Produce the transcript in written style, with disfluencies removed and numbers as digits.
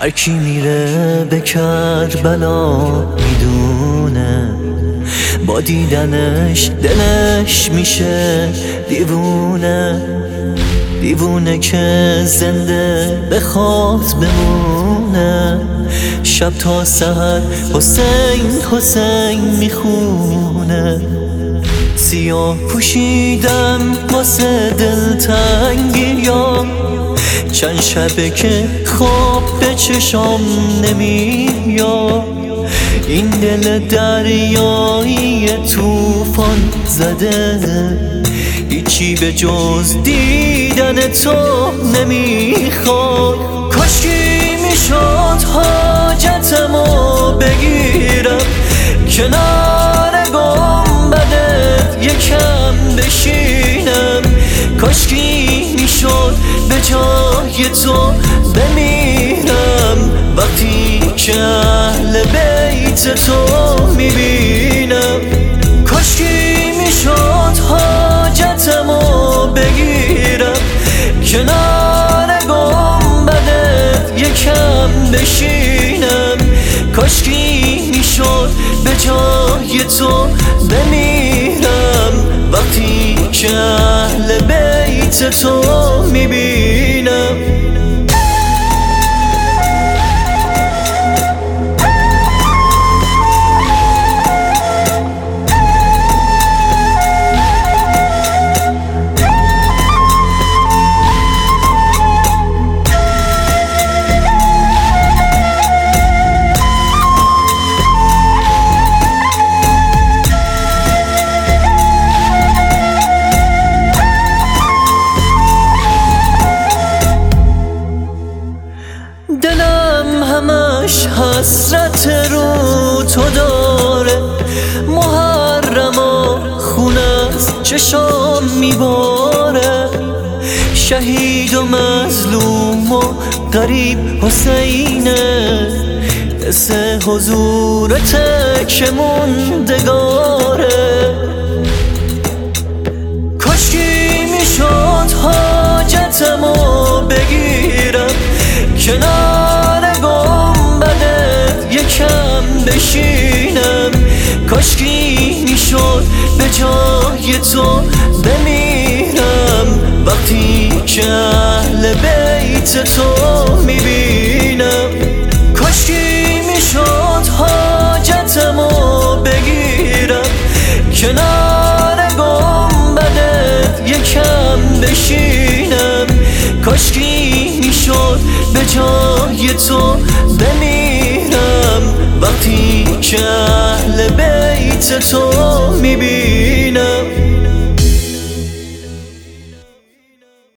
هر کی میره به کربلا میدونه با دیدنش دلش میشه دیوونه، دیوونه که زنده بخواد بمونه. شب تا سحر حسین حسین میخونه. سیاه پوشیدم واسه دلتنگیام، چند شبه که خواب به چشام نمیاد. این دل دریایی طوفان زده، هیچی به جز دیدن تو نمیخواد. کاشکی میشد حاجتمو بگیرم، کنار گنبدت یکم بشینم. کاشکی میشد به جای تو بمیرم، وقتی که اهل بیت تو میبینم. کاشکی میشد حاجتمو بگیرم، کنار گنبدت یکم بشینم. کاشکی میشد به جای تو بمیرم، وقتی که اهل بیت تو میبینم. دلم همش حسرت رو تو داره، محرم و خون از چشام میباره. شهید و مظلوم و غریب حسینه، حس حضورت که موندگاره. کاشکی میشد حاجتمو بگیرم، کنار گنبدت یکم بشینم. کاشکی میشد به جای تو بمیرم، وقتی که اهل بیت تو میبینم. کاشکی میشد حاجتمو بگیرم، کنار گنبدت یکم بشینم. کاشکی میشد به جای تو بمیرم، وقتی که اهل بیت تو میبینم.